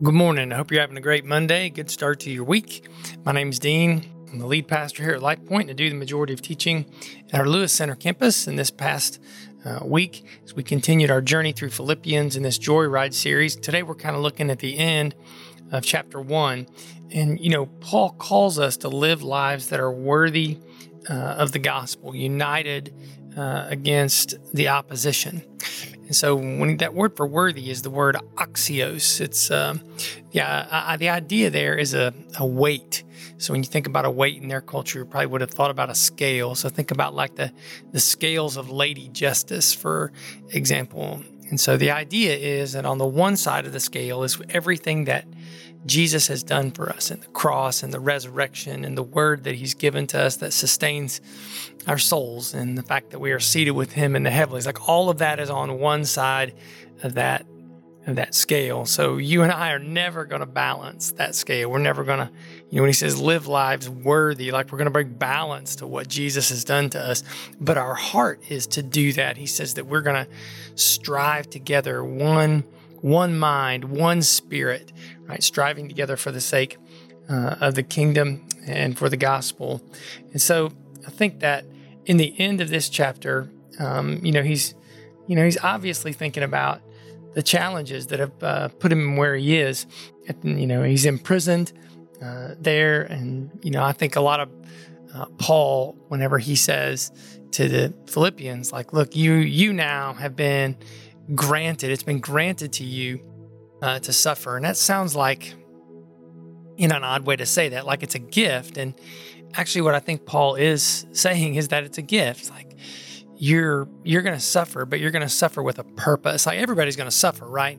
Good morning. I hope you're having a great Monday. Good start to your week. My name's Dean. I'm the lead pastor here at Life Point, and I do the majority of teaching at our Lewis Center campus. In this past week, as we continued our journey through Philippians in this Joyride series, today we're kind of looking at the end of chapter 1. And, Paul calls us to live lives that are worthy of the gospel, united against the opposition. And so when that word for worthy is the word axios, it's the idea there is a weight. So when you think about a weight in their culture, you probably would have thought about a scale. So think about like the scales of Lady Justice, for example. And so the idea is that on the one side of the scale is everything that Jesus has done for us in the cross and the resurrection and the word that he's given to us that sustains our souls, and the fact that we are seated with him in the heavenlies. Like all of that is on one side of that scale. So you and I are never going to balance that scale. We're never going to, when he says live lives worthy, like we're going to bring balance to what Jesus has done to us. But our heart is to do that. He says that we're going to strive together, one mind, one spirit, right? Striving together for the sake of the kingdom and for the gospel. And so I think that in the end of this chapter, he's obviously thinking about the challenges that have put him where he is. He's imprisoned there, and I think a lot of Paul, whenever he says to the Philippians, like, look, you now have been granted. It's been granted to you to suffer, and that sounds like an odd way to say that, like it's a gift. And actually, what I think Paul is saying is that it's a gift. Like you're going to suffer, but you're going to suffer with a purpose. Like everybody's going to suffer, right?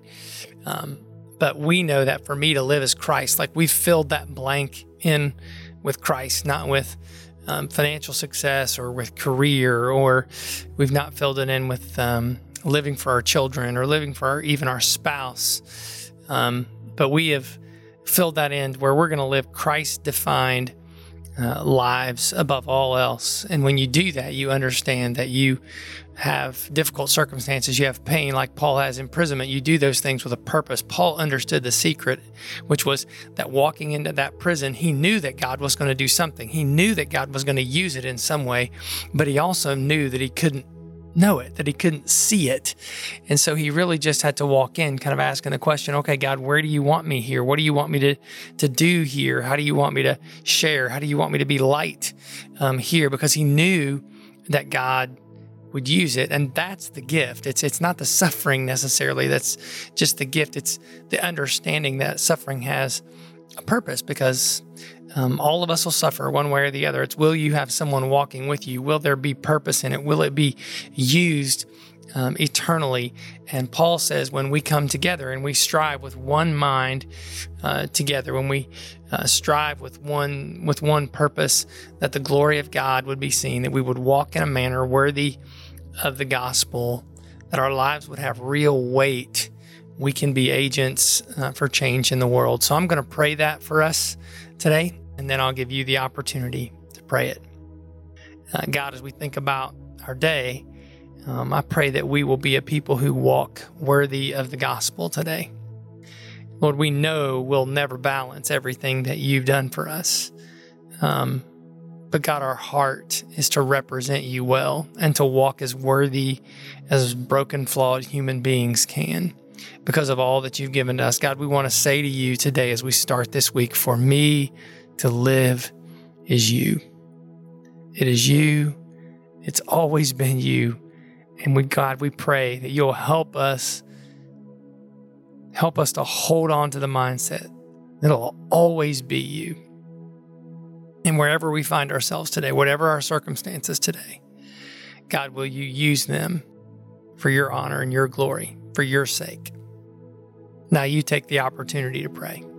But we know that for me to live is Christ. Like we've filled that blank in with Christ, not with financial success or with career, or we've not filled it in with living for our children or living for even our spouse. But we have filled that in where we're going to live Christ-defined lives above all else. And when you do that, you understand that you have difficult circumstances, you have pain like Paul has, imprisonment. You do those things with a purpose. Paul understood the secret, which was that walking into that prison, he knew that God was going to do something. He knew that God was going to use it in some way, but he also knew that he couldn't know it, that he couldn't see it. And so he really just had to walk in kind of asking the question, okay, God, where do you want me here? What do you want me to do here? How do you want me to share? How do you want me to be light here? Because he knew that God would use it. And that's the gift. It's not the suffering necessarily. That's just the gift. It's the understanding that suffering has a purpose, because all of us will suffer one way or the other. It's, will you have someone walking with you? Will there be purpose in it? Will it be used eternally? And Paul says when we come together and we strive with one mind together, when we strive with one purpose, that the glory of God would be seen, that we would walk in a manner worthy of the gospel, that our lives would have real weight. We can be agents for change in the world. So I'm going to pray that for us today, and then I'll give you the opportunity to pray it. God, as we think about our day, I pray that we will be a people who walk worthy of the gospel today. Lord, we know we'll never balance everything that you've done for us. But God, our heart is to represent you well and to walk as worthy as broken, flawed human beings can, because of all that you've given to us. God, we want to say to you today as we start this week, for me to live is you. It is you. It's always been you. And God, we pray that you'll help us to hold on to the mindset that it'll always be you. And wherever we find ourselves today, whatever our circumstances today, God, will you use them for your honor and your glory, for your sake? Now you take the opportunity to pray.